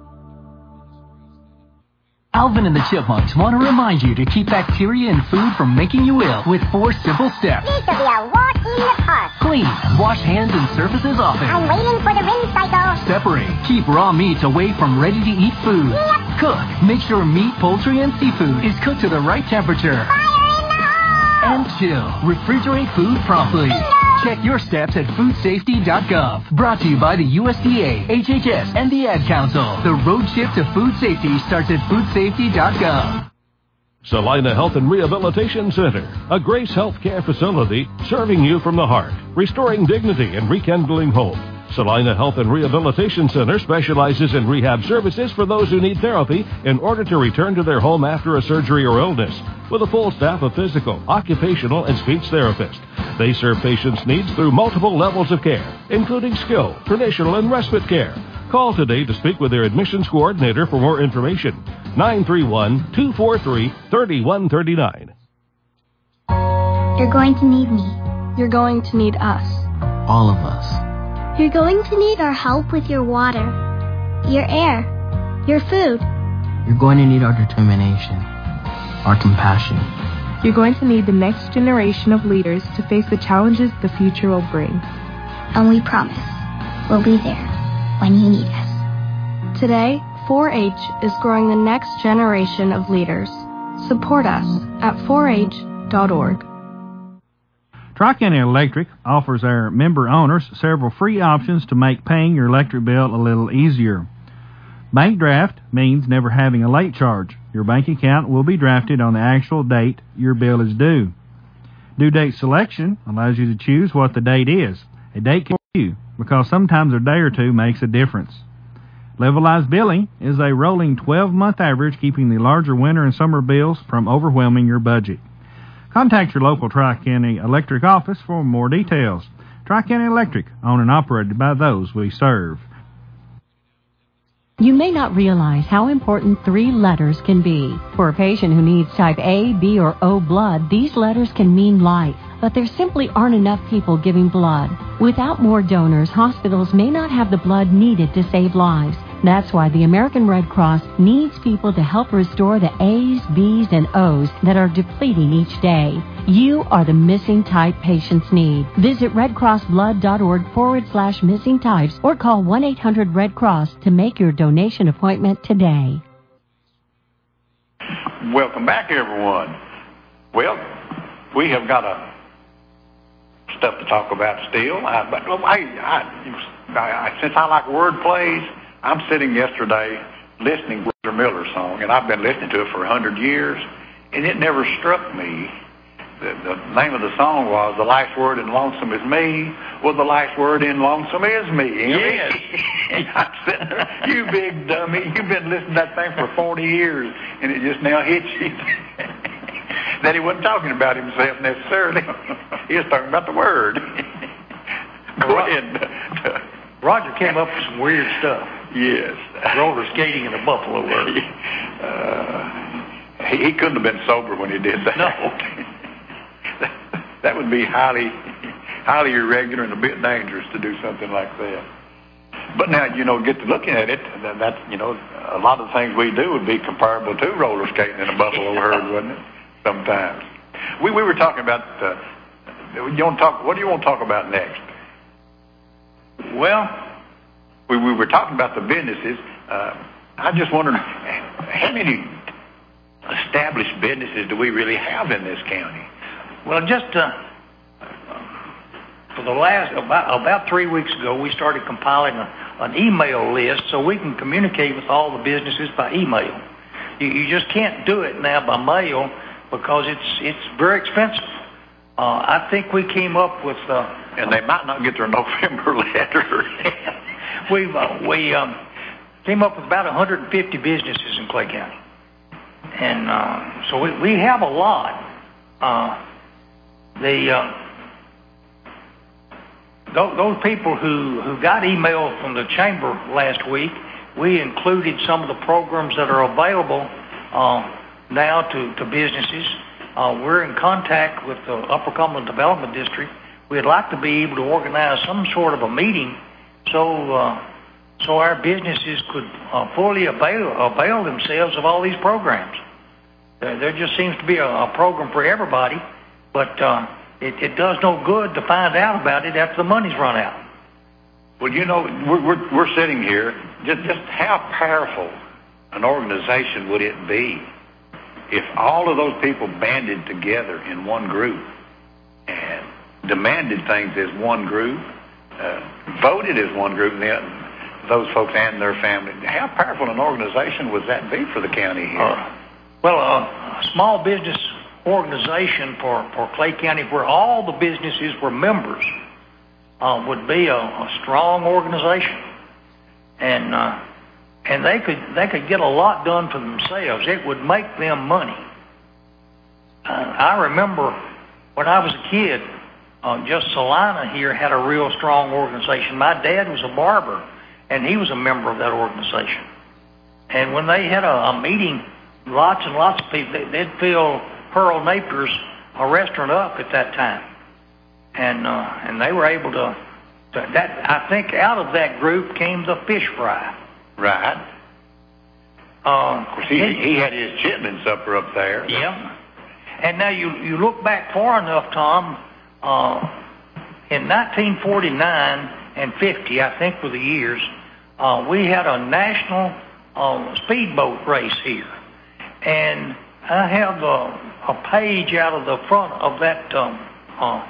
Alvin and the Chipmunks want to remind you to keep bacteria in food from making you ill with four simple steps. This will be a walk in the park. Clean. Wash hands and surfaces often. I'm waiting for the rinse cycle. Separate. Keep raw meats away from ready-to-eat food. Yep. Cook. Make sure meat, poultry, and seafood is cooked to the right temperature. Fire in the hole! And chill. Refrigerate food promptly. Bingo! Check your steps at food safety dot gov. Brought to you by the U S D A, H H S, and the Ad Council. The road trip to food safety starts at food safety dot gov. Salina Health and Rehabilitation Center, a Grace Healthcare facility serving you from the heart, restoring dignity and rekindling hope. Salina Health and Rehabilitation Center specializes in rehab services for those who need therapy in order to return to their home after a surgery or illness, with a full staff of physical, occupational, and speech therapists. They serve patients' needs through multiple levels of care, including skilled, traditional, and respite care. Call today to speak with their admissions coordinator for more information. nine three one, two four three, three one three nine. You're going to need me. You're going to need us. All of us. You're going to need our help with your water, your air, your food. You're going to need our determination, our compassion. You're going to need the next generation of leaders to face the challenges the future will bring. And we promise we'll be there when you need us. Today, four H is growing the next generation of leaders. Support us at four H dot org. Tri-County Electric offers our member owners several free options to make paying your electric bill a little easier. Bank draft means never having a late charge. Your bank account will be drafted on the actual date your bill is due. Due date selection allows you to choose what the date is. A date can be you, because sometimes a day or two makes a difference. Levelized billing is a rolling twelve-month average, keeping the larger winter and summer bills from overwhelming your budget. Contact your local Tri-County Electric office for more details. Tri-County Electric, owned and operated by those we serve. You may not realize how important three letters can be. For a patient who needs type A, B, or O blood, these letters can mean life. But there simply aren't enough people giving blood. Without more donors, hospitals may not have the blood needed to save lives. That's why the American Red Cross needs people to help restore the A's, B's, and O's that are depleting each day. You are the missing type patients need. Visit redcrossblood.org forward slash missing types or call one eight hundred red cross to make your donation appointment today. Welcome back, everyone. Well, we have got a stuff to talk about still. I, but I, I, I, since I like word plays, I'm sitting yesterday listening to Roger Miller's song, and I've been listening to it for a hundred years, and it never struck me. The, the name of the song was "The Last Word in Lonesome Is Me." Well, the last word in lonesome is me. Yes. I'm sitting there, you big dummy. You've been listening to that thing for forty years, and it just now hits you. That he wasn't talking about himself necessarily. He was talking about the word. Go ahead. Roger came up with some weird stuff. Yes. Roller skating in a buffalo word. Uh, he, he couldn't have been sober when he did that. No. that, that would be highly, highly irregular and a bit dangerous to do something like that. But now, you know, get to looking at it, that, that you know, a lot of the things we do would be comparable to roller skating in a buffalo herd, wouldn't it? Sometimes. We we were talking about. Uh, you want to talk? What do you want to talk about next? Well, we we were talking about the businesses. Uh, I just wondered how many established businesses do we really have in this county? Well, just uh, for the last about about three weeks ago, we started compiling a, an email list so we can communicate with all the businesses by email. You, you just can't do it now by mail, because it's it's very expensive. Uh, I think we came up with... Uh, and they might not get their November letter. we uh, we um, came up with about one hundred fifty businesses in Clay County. And uh, so we, we have a lot. Uh, the uh, those, those people who, who got email from the chamber last week, we included some of the programs that are available uh, now to, to businesses. Uh, we're in contact with the Upper Cumberland Development District. We'd like to be able to organize some sort of a meeting so uh, so our businesses could uh, fully avail, avail themselves of all these programs. There, there just seems to be a, a program for everybody, but uh, it, it does no good to find out about it after the money's run out. Well, you know, we're, we're, we're sitting here, just, just how powerful an organization would it be if all of those people banded together in one group and demanded things as one group, uh, voted as one group, and then those folks and their family? How powerful an organization would that be for the county here? Uh, well, uh, a small business organization for, for Clay County where all the businesses were members uh, would be a, a strong organization. And uh, and they could they could get a lot done for themselves. It would make them money. Uh, I remember when I was a kid, uh, just Salina here had a real strong organization. My dad was a barber, and he was a member of that organization. And when they had a, a meeting, lots and lots of people, they, they'd fill Pearl Napier's a restaurant up at that time, and uh, and they were able to, to. That I think out of that group came the fish fry. Right. Uh, of course, he, he had his chitlin supper up there. Yeah. And now you you look back far enough, Tom. Uh, in nineteen forty-nine and fifty, I think were the years, uh, we had a national uh, speedboat race here, and I have a, a page out of the front of that um, uh,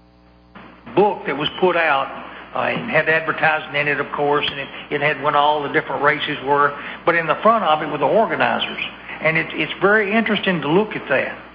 book that was put out. Uh, it had advertising in it, of course, and it, it had when all the different races were. But in the front of it were the organizers. And it, it's very interesting to look at that.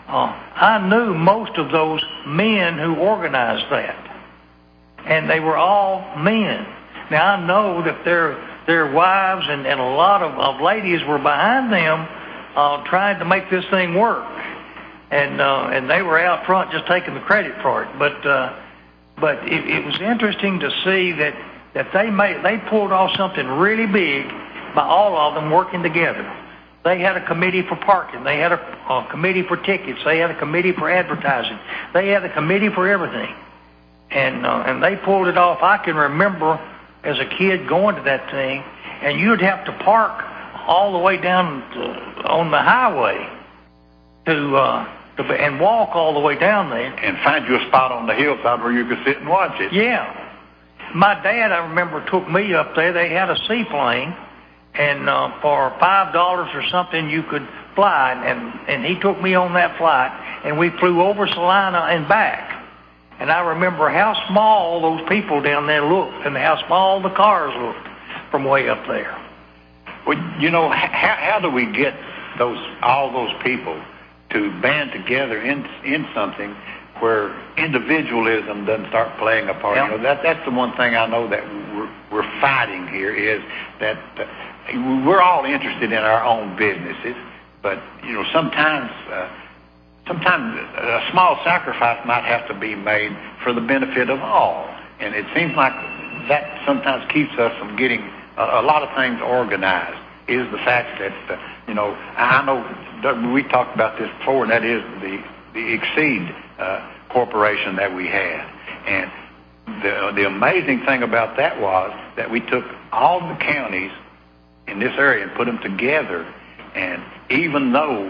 Uh, I knew most of those men who organized that, and they were all men. Now, I know that their their wives and, and a lot of, of ladies were behind them uh, trying to make this thing work, and uh, and they were out front just taking the credit for it. But uh, but it, it was interesting to see that, that they made they pulled off something really big by all of them working together. They had a committee for parking. They had a, a committee for tickets. They had a committee for advertising. They had a committee for everything. And uh, and they pulled it off. I can remember as a kid going to that thing, and you'd have to park all the way down to, on the highway to, uh, to and walk all the way down there. And find you a spot on the hillside where you could sit and watch it. Yeah. My dad, I remember, took me up there. They had a seaplane. And uh, for five dollars or something, you could fly. And, and he took me on that flight, and we flew over Salina and back. And I remember how small those people down there looked and how small the cars looked from way up there. Well, you know, how, how do we get those all those people to band together in in something where individualism doesn't start playing a part? Yeah. You know, that that's the one thing I know that we're, we're fighting here is that uh, we're all interested in our own businesses, but you know, sometimes uh, sometimes a small sacrifice might have to be made for the benefit of all, and it seems like that sometimes keeps us from getting a, a lot of things organized. Is the fact that uh, you know, I know we talked about this before, and that is the the Exceed uh, corporation that we had, and the the amazing thing about that was that we took all the counties in this area and put them together, and even though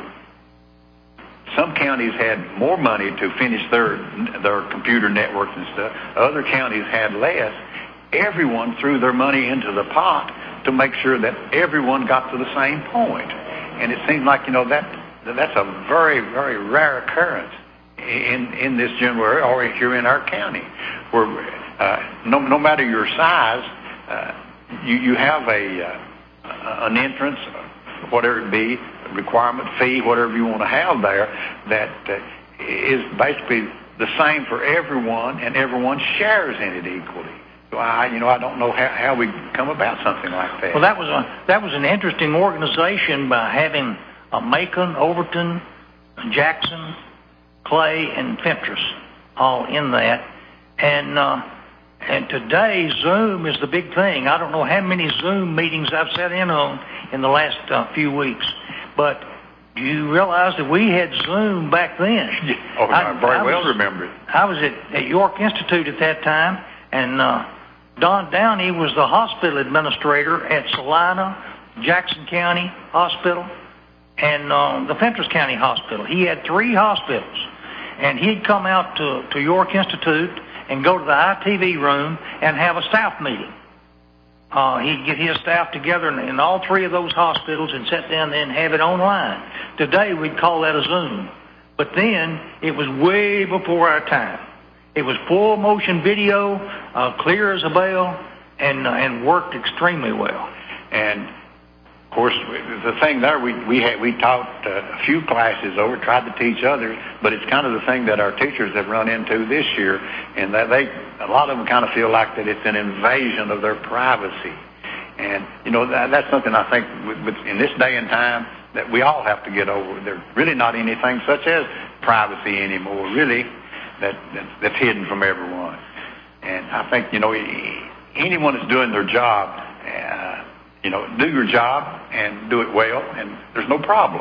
some counties had more money to finish their their computer networks and stuff, other counties had less, everyone threw their money into the pot to make sure that everyone got to the same point. And it seems like, you know, that that's a very, very rare occurrence in in this general area, or if you're in our county, where uh, no no matter your size, uh, you you have a uh, an entrance, whatever it be, requirement fee, whatever you want to have there, that uh, is basically the same for everyone, and everyone shares in it equally. So I, you know, I don't know how, how we come about something like that. Well, that was a that was an interesting organization by having uh, Macon, Overton, Jackson, Clay, and Fentress all in that, and. Uh, And today, Zoom is the big thing. I don't know how many Zoom meetings I've sat in on in the last uh, few weeks, but do you realize that we had Zoom back then? Oh, I, I very I well was, remember it. I was at, at York Institute at that time, and uh, Don Downey was the hospital administrator at Salina, Jackson County Hospital, and uh, the Fentress County Hospital. He had three hospitals, and he'd come out to, to York Institute and go to the I T V room and have a staff meeting. Uh, he'd get his staff together in, in all three of those hospitals and sit down there and have it online. Today, we'd call that a Zoom. But then, it was way before our time. It was full motion video, uh, clear as a bell, and, uh, and worked extremely well. And of course, the thing there, we we had, we taught uh, a few classes over, tried to teach others, but it's kind of the thing that our teachers have run into this year, and that they, a lot of them kind of feel like that it's an invasion of their privacy. And, you know, that, that's something I think with, with, in this day and time that we all have to get over. There's really not anything such as privacy anymore, really, that, that that's hidden from everyone. And I think, you know, anyone that's doing their job, uh, you know, do your job and do it well, and there's no problem.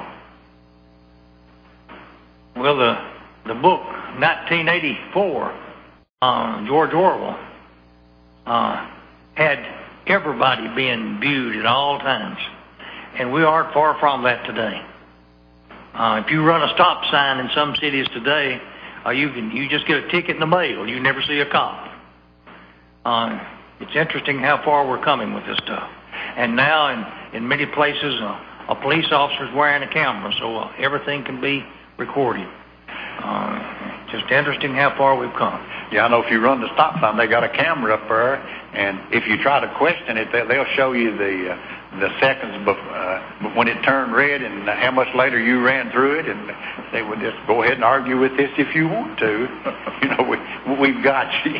Well, the the book nineteen eighty-four, uh, George Orwell, uh, had everybody being viewed at all times, and we aren't far from that today. Uh, if you run a stop sign in some cities today, uh, you can you just get a ticket in the mail. You never see a cop. Uh, it's interesting how far we're coming with this stuff. And now, in, in many places, uh, a police officer's wearing a camera, so uh, everything can be recorded. Uh, just interesting how far we've come. Yeah, I know if you run the stop sign, they got a camera up there, and if you try to question it, they, they'll show you the uh, the seconds bef- uh, when it turned red and how much later you ran through it, and they would just go ahead and argue with this if you want to. You know, we, we've got you.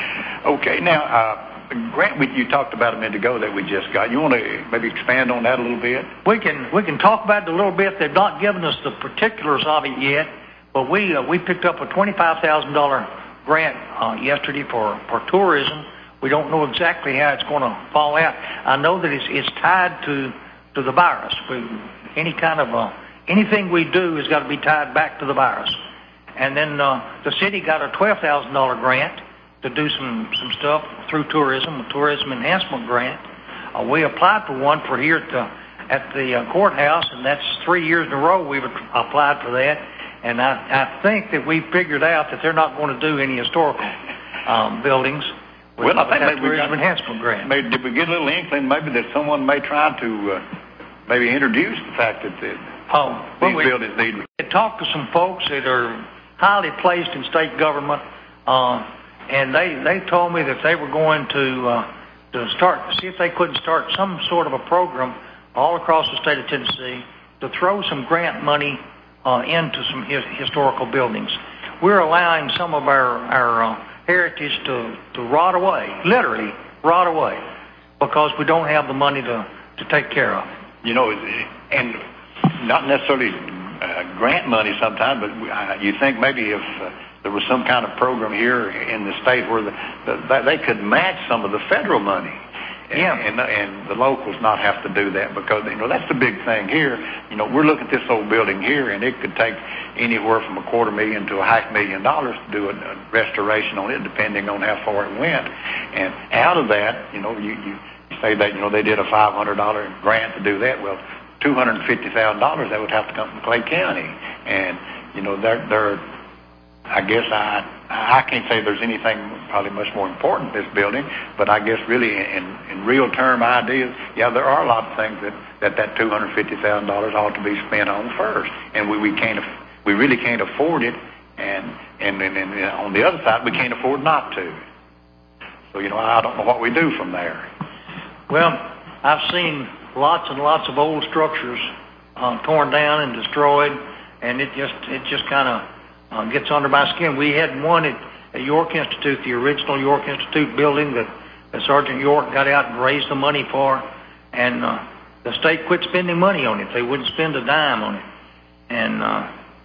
Okay, now, uh, Grant, we, you talked about a minute ago that we just got. You want to maybe expand on that a little bit? We can we can talk about it a little bit. They've not given us the particulars of it yet, but we uh, we picked up a twenty-five thousand dollars grant uh, yesterday for, for tourism. We don't know exactly how it's going to fall out. I know that it's, it's tied to to the virus. We, any kind of uh, anything we do has got to be tied back to the virus. And then uh, the city got a twelve thousand dollars grant to do some, some stuff through tourism, a tourism enhancement grant. Uh, we applied for one for here at the, at the uh, courthouse, and that's three years in a row we've applied for that. And I, I think that we figured out that they're not going to do any historical um, buildings. With, well, I think with maybe we tourism got, enhancement grant. Maybe, did we get a little inkling maybe that someone may try to uh, maybe introduce the fact that the, oh, well, these we, buildings need... We talked to some folks that are highly placed in state government, uh, and they, they told me that they were going to uh, to start, see if they couldn't start some sort of a program all across the state of Tennessee to throw some grant money uh, into some his, historical buildings. We're allowing some of our, our uh, heritage to, to rot away, literally rot away, because we don't have the money to, to take care of. You know, and not necessarily uh, grant money sometimes, but uh, you think maybe if... Uh, there was some kind of program here in the state where the, the, they could match some of the federal money, and, yeah. and, and the locals not have to do that, because you know that's the big thing here. You know, we're looking at this old building here, and it could take anywhere from a quarter million to a half million dollars to do a, a restoration on it, depending on how far it went. And out of that, you know, you, you say that you know they did a five hundred dollar grant to do that. Well, two hundred fifty thousand dollars that would have to come from Clay County, and you know they're they're I guess I I can't say there's anything probably much more important in this building, but I guess really in, in real term ideas, yeah, there are a lot of things that that, that two hundred fifty thousand dollars ought to be spent on first, and we, we can't we really can't afford it, and and, and and on the other side we can't afford not to. So you know I don't know what we do from there. Well, I've seen lots and lots of old structures uh, torn down and destroyed, and it just it just kind of Uh, gets under my skin. We had one at, at York Institute, the original York Institute building that, that Sergeant York got out and raised the money for, and uh, the state quit spending money on it. They wouldn't spend a dime on it. And uh,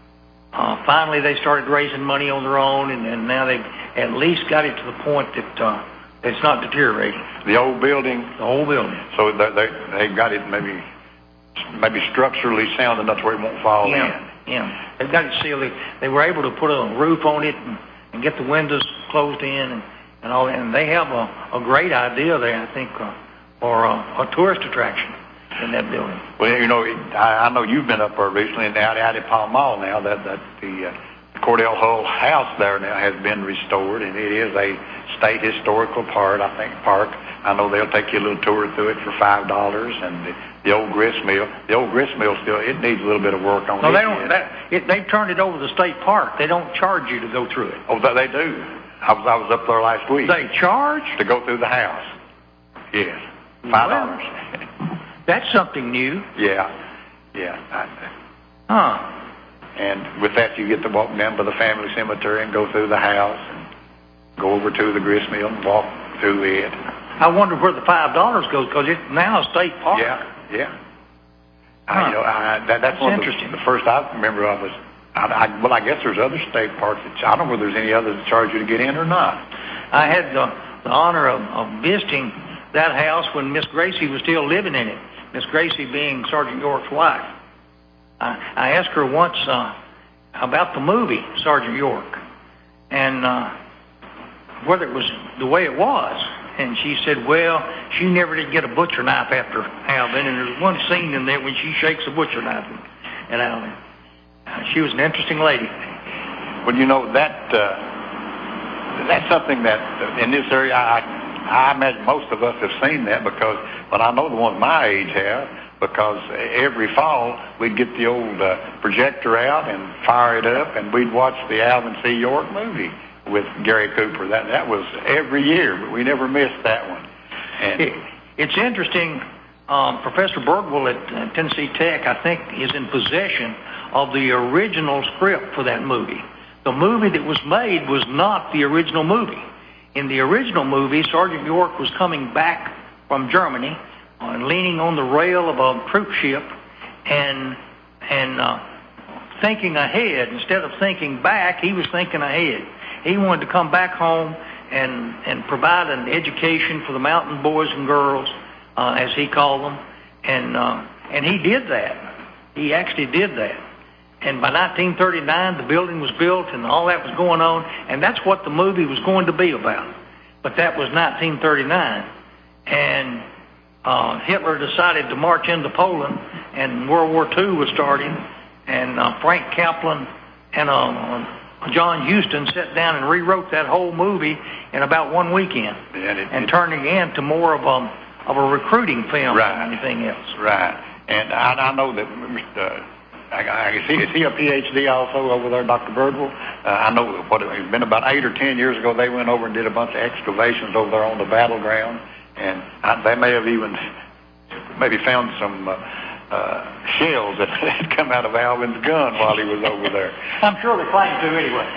uh, finally they started raising money on their own, and, and now they've at least got it to the point that uh, it's not deteriorating. The old building? The old building. So they, they, they've got it maybe maybe structurally sound enough where it won't fall yeah. in. Yeah, they've got it sealed. They, they were able to put a roof on it and, and get the windows closed in and, and all that. And they have a, a great idea there, I think, uh, for a, a tourist attraction in that building. Well, you know, I, I know you've been up there recently, and out, out at Palm Mall now, that, that the uh, Cordell Hull house there now has been restored, and it is a state historical part, I think, park. I know they'll take you a little tour through it for five dollars, and the, the old grist mill, the old grist mill still, it needs a little bit of work on no, it. No, they don't. That, it, they've turned it over to the state park. They don't charge you to go through it. Oh, they do. I was I was up there last week. They charge to go through the house. Yes, five dollars. Well, that's something new. Yeah, yeah. I, huh. And with that, you get to walk down by the family cemetery and go through the house and go over to the grist mill and walk through it. I wonder where the five dollars goes, because it's now a state park. Yeah, yeah. Huh. I, you know, I, that, that's, that's one interesting. Of the, the first I remember of was, I, I, well, I guess there's other state parks that, I don't know whether there's any others that charge you to get in or not. I had the, the honor of, of visiting that house when Miss Gracie was still living in it, Miss Gracie being Sergeant York's wife. I, I asked her once uh, about the movie, Sergeant York, and uh, whether it was the way it was. And she said, well, she never did get a butcher knife after Alvin. And there's one scene in there when she shakes a butcher knife at Alvin. Uh, she was an interesting lady. Well, you know, that uh, that's something that uh, in this area, I, I imagine most of us have seen that, because, well, I know the ones my age have, because every fall we'd get the old uh, projector out and fire it up, and we'd watch the Alvin C. York movie with Gary Cooper. That that was every year, but we never missed that one. And it, it's interesting. Uh, um, Professor Birdwell at uh, Tennessee Tech, I think, is in possession of the original script for that movie. The movie that was made was not the original movie. In the original movie, Sergeant York was coming back from Germany, uh, leaning on the rail of a troop ship, and and uh, thinking ahead. Instead of thinking back, he was thinking ahead. He wanted to come back home and and provide an education for the mountain boys and girls, uh, as he called them, and uh, and he did that. He actually did that. And by nineteen thirty-nine, the building was built and all that was going on, and that's what the movie was going to be about. But that was nineteen thirty-nine, and uh, Hitler decided to march into Poland, and World War Two was starting, and uh, Frank Kaplan and uh, John Huston sat down and rewrote that whole movie in about one weekend, yeah, it, and it, turned it into more of a of a recruiting film right, than anything else. Right, and I, I know that. Uh, I, I, is, he, is he a P H D also over there, Doctor Birdwell? Uh, I know what it's been about eight or ten years ago. They went over and did a bunch of excavations over there on the battleground, and I, they may have even maybe found some uh, uh, shells that had come out of Alvin's gun while he was over there. I'm sure they claim to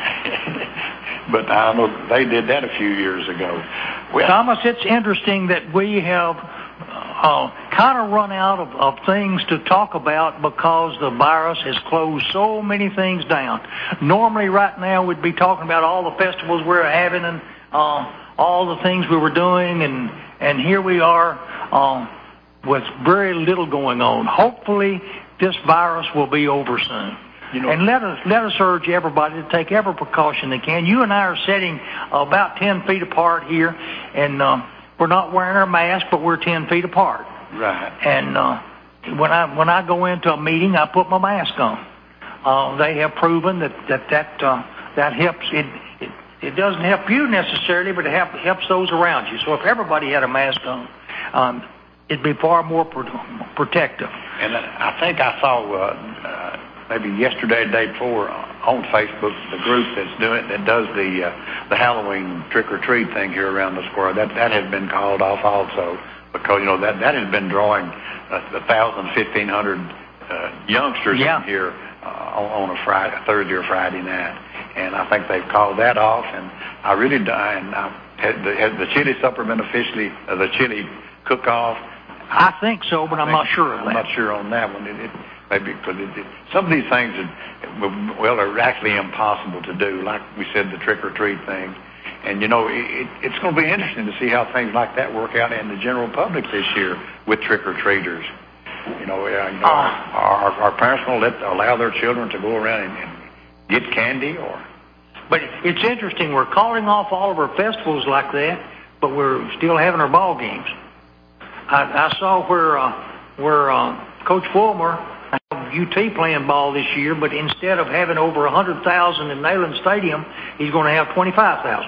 anyway. But I know they did that a few years ago. Well, Thomas, it's interesting that we have Uh, kind of run out of, of things to talk about because the virus has closed so many things down. Normally right now we'd be talking about all the festivals we're having and uh, all the things we were doing, and, and here we are uh, with very little going on. Hopefully this virus will be over soon. You know, and let us let us urge everybody to take every precaution they can. You and I are sitting about ten feet apart here, and uh, we're not wearing our mask, but we're ten feet apart. Right. And uh, when I when I go into a meeting, I put my mask on. Uh, they have proven that that that uh, that helps. It, it it doesn't help you necessarily, but it help, helps those around you. So if everybody had a mask on, um, it'd be far more pro- protective. And I think I saw uh, uh, maybe yesterday, the day before, on Facebook, the group that's doing that does the uh, the Halloween trick or treat thing here around the square. That that has been called off also because you know that that has been drawing a, a thousand, fifteen hundred uh, youngsters yeah. in here uh, on, on a Friday, a Thursday or Friday night, and I think they've called that off. And I really and I, had the has the chili supper been officially uh, the chili cook off? I think so, but I'm not sure of that. I'm not sure on that one. It, it, maybe because it, it, some of these things, are, well, are actually impossible to do. Like we said, the trick or treat thing, and you know, it, it, it's going to be interesting to see how things like that work out in the general public this year with trick or treaters. You know, uh, you know, uh, our, our parents will let allow their children to go around and, and get candy, or. But it's interesting. We're calling off all of our festivals like that, but we're still having our ball games. I, I saw where uh, where uh, Coach Fulmer, U T playing ball this year, but instead of having over one hundred thousand in Neyland Stadium, he's going to have twenty-five thousand.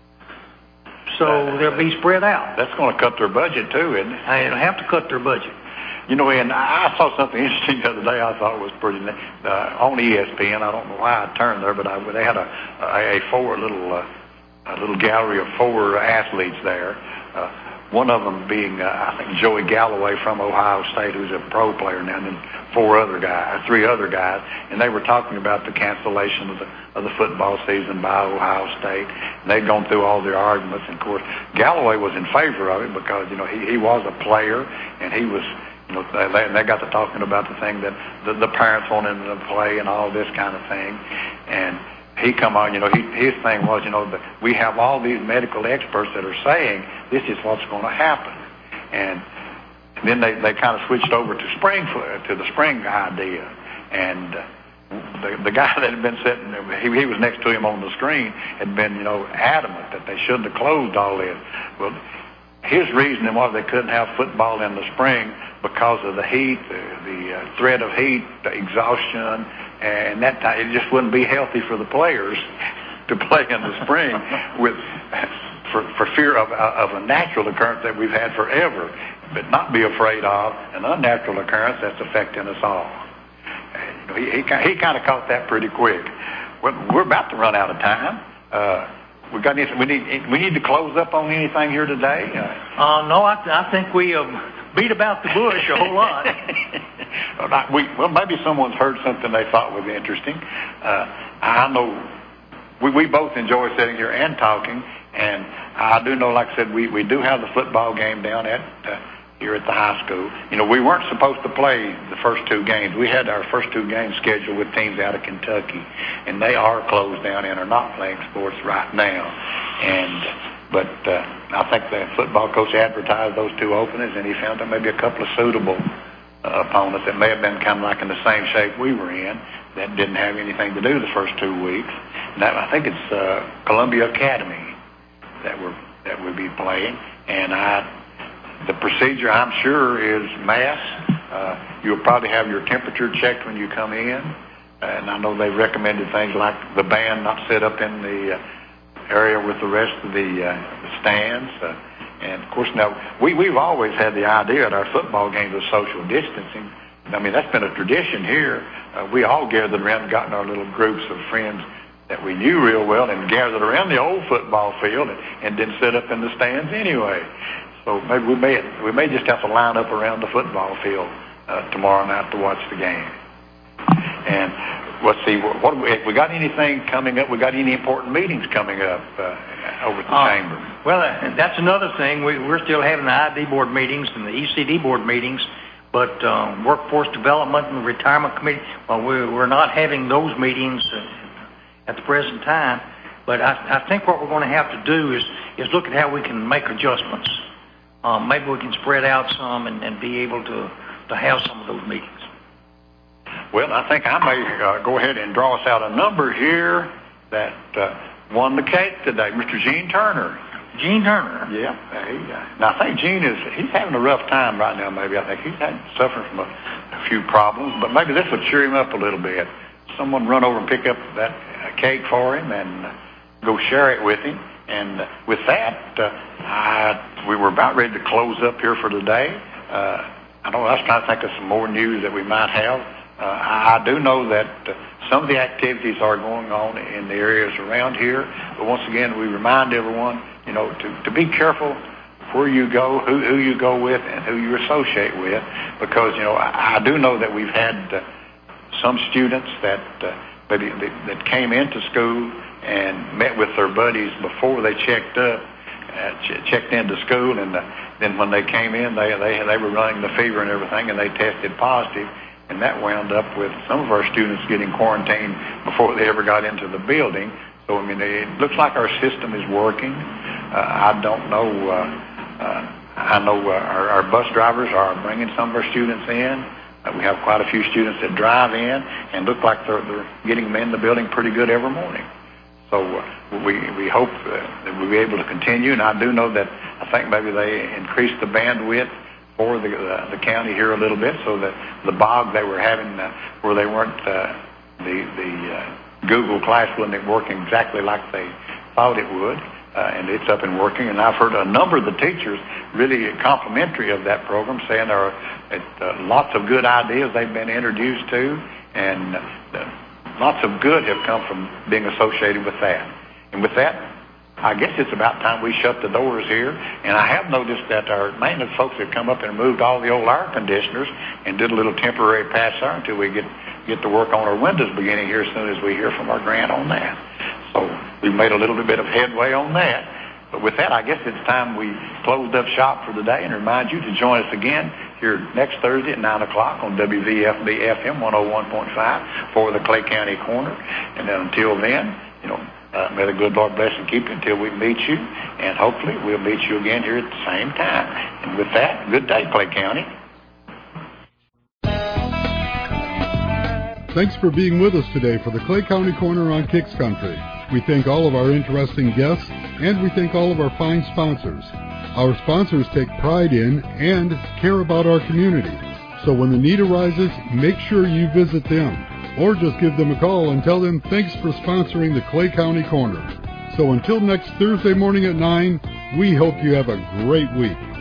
So that, they'll be spread out. That's going to cut their budget too, isn't it? They'll have to cut their budget. You know, and I saw something interesting the other day. I thought it was pretty uh, on E S P N. I don't know why I turned there, but I, they had a a, a four little uh, a little gallery of four athletes there. Uh, One of them being, uh, I think, Joey Galloway from Ohio State, who's a pro player now, and then four other guys, three other guys, and they were talking about the cancellation of the of the football season by Ohio State. And they'd gone through all their arguments, and of course, Galloway was in favor of it because you know he, he was a player, and he was, you know, they, they got to talking about the thing that the, the parents wanted him to play and all this kind of thing, and. He come on, you know, he, his thing was, you know, that we have all these medical experts that are saying this is what's going to happen. And then they, they kind of switched over to spring, to the spring idea. And uh, the, the guy that had been sitting, he, he was next to him on the screen, had been, you know, adamant that they shouldn't have closed all this. Well, his reasoning was they couldn't have football in the spring because of the heat, the, the uh, threat of heat, the exhaustion, and that time, it just wouldn't be healthy for the players to play in the spring with for, for fear of, of a natural occurrence that we've had forever, but not be afraid of an unnatural occurrence that's affecting us all. And, you know, he, he, he kind of caught that pretty quick. We're, we're about to run out of time. Uh, we got anything, we need we need to close up on anything here today. Uh, uh, no, I, I think we have beat about the bush a whole lot. well, not, we, well, maybe someone's heard something they thought was interesting. Uh, I know we, we both enjoy sitting here and talking, and I do know, like I said, we, we do have the football game down at uh, here at the high school. You know, we weren't supposed to play the first two games. We had our first two games scheduled with teams out of Kentucky, and they are closed down and are not playing sports right now. And but uh, I think the football coach advertised those two openings, and he found there maybe a couple of suitable uh, opponents that may have been kind of like in the same shape we were in that didn't have anything to do the first two weeks. And that, I think it's uh, Columbia Academy that we're that we'll be playing, and I. The procedure, I'm sure, is mass. Uh, you'll probably have your temperature checked when you come in. Uh, and I know they recommended things like the band not sit up in the uh, area with the rest of the, uh, the stands. Uh, and, of course, now, we, we've always had the idea at our football games of social distancing. I mean, that's been a tradition here. Uh, we all gathered around and got in our little groups of friends that we knew real well and gathered around the old football field and, and didn't sit up in the stands anyway. So maybe we may we may just have to line up around the football field uh, tomorrow night to watch the game. And let's see, what, what we, we got anything coming up? We got any important meetings coming up uh, over at the uh, chamber? Well, uh, that's another thing. We, we're still having the I D board meetings and the E C D board meetings, but uh, workforce development and the retirement committee, well, we're, we're not having those meetings uh, at the present time. But I, I think what we're going to have to do is is look at how we can make adjustments. Um, maybe we can spread out some and, and be able to, to have some of those meetings. Well, I think I may uh, go ahead and draw us out a number here that uh, won the cake today, Mister Gene Turner. Gene Turner? Yeah. He, uh, now, I think Gene is, he's having a rough time right now, maybe. I think he's had, suffering from a, a few problems, but maybe this would cheer him up a little bit. Someone run over and pick up that uh, cake for him and uh, go share it with him. And uh, with that, uh, I, we were about ready to close up here for today. Uh, I don't know, I was trying to think of some more news that we might have. Uh, I, I do know that uh, some of the activities are going on in the areas around here. But once again, we remind everyone, you know, to, to be careful where you go, who, who you go with, and who you associate with. Because, you know, I, I do know that we've had uh, some students that, uh, maybe, that came into school and met with their buddies before they checked up, uh, ch- checked into school, and uh, then when they came in, they, they they were running the fever and everything, and they tested positive, and that wound up with some of our students getting quarantined before they ever got into the building. So, I mean, it looks like our system is working. Uh, I don't know. Uh, uh, I know uh, our, our bus drivers are bringing some of our students in. Uh, we have quite a few students that drive in and look like they're, they're getting them in the building pretty good every morning. So uh, we we hope uh, that we'll be able to continue, and I do know that I think maybe they increased the bandwidth for the uh, the county here a little bit, so that the bog they were having uh, where they weren't uh, the the uh, Google Class wasn't working exactly like they thought it would, uh, and it's up and working. And I've heard a number of the teachers really complimentary of that program, saying there are uh, lots of good ideas they've been introduced to, and uh, lots of good have come from being associated with that. And with that, I guess it's about time we shut the doors here. And I have noticed that our maintenance folks have come up and moved all the old air conditioners and did a little temporary pass there until we get, get to work on our windows beginning here as soon as we hear from our grant on that. So we've made a little bit of headway on that. But with that, I guess it's time we closed up shop for the day and remind you to join us again here next Thursday at nine o'clock on W V F B F M one oh one point five for the Clay County Corner. And then until then, you know, uh, may the good Lord bless and keep you until we meet you. And hopefully we'll meet you again here at the same time. And with that, good day, Clay County. Thanks for being with us today for the Clay County Corner on Kicks Country. We thank all of our interesting guests, and we thank all of our fine sponsors. Our sponsors take pride in and care about our community. So when the need arises, make sure you visit them, or just give them a call and tell them thanks for sponsoring the Clay County Corner. So until next Thursday morning at nine, we hope you have a great week.